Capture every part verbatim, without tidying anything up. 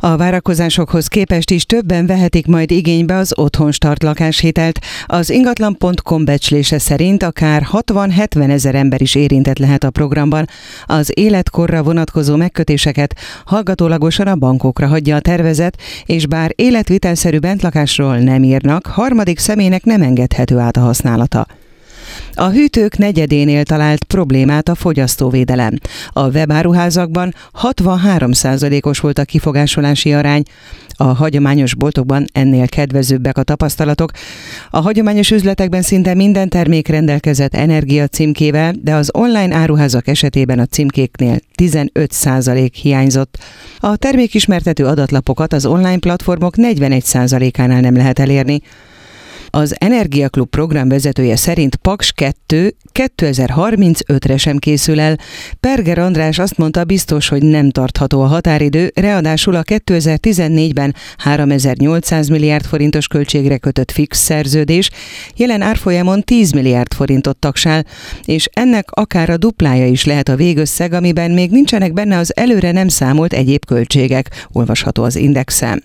A várakozásokhoz képest is többen vehetik majd igénybe az otthonstart lakáshitelt. Az ingatlan pont com becslése szerint akár hatvan-hetven ezer ember is érintett lehet a programban. Az életkorra vonatkozó megkötéseket hallgatólagosan a bankokra hagyja a tervezet, és bár életvitelszerű bentlakásról nem írnak, harmadik személynek nem engedhető át a használata. A hűtők negyedénél talált problémát a fogyasztóvédelem. A webáruházakban hatvanhárom százalékos volt a kifogásolási arány. A hagyományos boltokban ennél kedvezőbbek a tapasztalatok. A hagyományos üzletekben szinte minden termék rendelkezett energia címkével, de az online áruházak esetében a címkéknél tizenöt százalék hiányzott. A termékismertető adatlapokat az online platformok negyvenegy százalékánál nem lehet elérni. Az Energiaklub program vezetője szerint Paks kettő kétezer-harmincötre sem készül el. Perger András azt mondta, biztos, hogy nem tartható a határidő, ráadásul a kétezer-tizennégyben háromezer-nyolcszáz milliárd forintos költségre kötött fix szerződés jelen árfolyamon tíz milliárd forintot tagsál, és ennek akár a duplája is lehet a végösszeg, amiben még nincsenek benne az előre nem számolt egyéb költségek, olvasható az Indexen.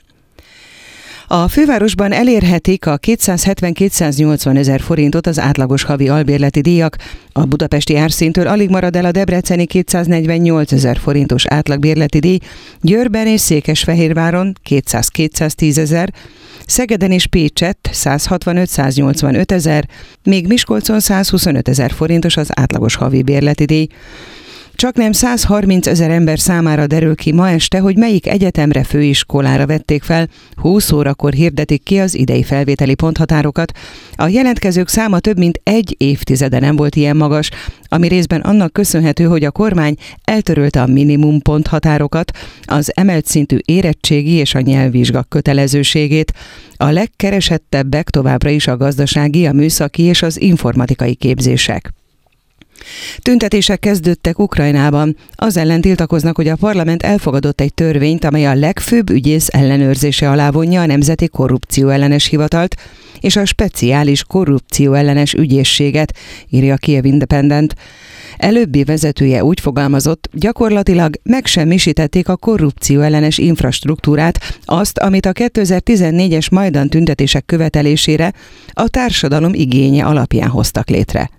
A fővárosban elérhetik a kétszázhetven-kétszáznyolcvan ezer forintot az átlagos havi albérleti díjak. A budapesti árszínttől alig marad el a debreceni kétszáznegyvennyolc ezer forintos átlagbérleti díj, Győrben és Székesfehérváron kétszáz-kétszáztíz ezer, Szegeden és Pécsett százhatvanöt-száznyolcvanöt ezer, még Miskolcon százhuszonöt ezer forintos az átlagos havi bérleti díj. Csaknem százharminc ezer ember számára derül ki ma este, hogy melyik egyetemre, főiskolára vették fel. húsz órakor hirdetik ki az idei felvételi ponthatárokat. A jelentkezők száma több mint egy évtizede nem volt ilyen magas, ami részben annak köszönhető, hogy a kormány eltörölte a minimum ponthatárokat, az emelt szintű érettségi és a nyelvvizsga kötelezőségét. A legkeresettebbek továbbra is a gazdasági, a műszaki és az informatikai képzések. Tüntetések kezdődtek Ukrajnában. Az ellen tiltakoznak, hogy a parlament elfogadott egy törvényt, amely a legfőbb ügyész ellenőrzése alá vonja a Nemzeti Korrupcióellenes Hivatalt és a Speciális Korrupcióellenes Ügyészséget, írja a Kiev Independent. Előbbi vezetője úgy fogalmazott, gyakorlatilag megsemmisítették a korrupcióellenes infrastruktúrát, azt, amit a kétezer-tizennégyes Majdan tüntetések követelésére a társadalom igénye alapján hoztak létre.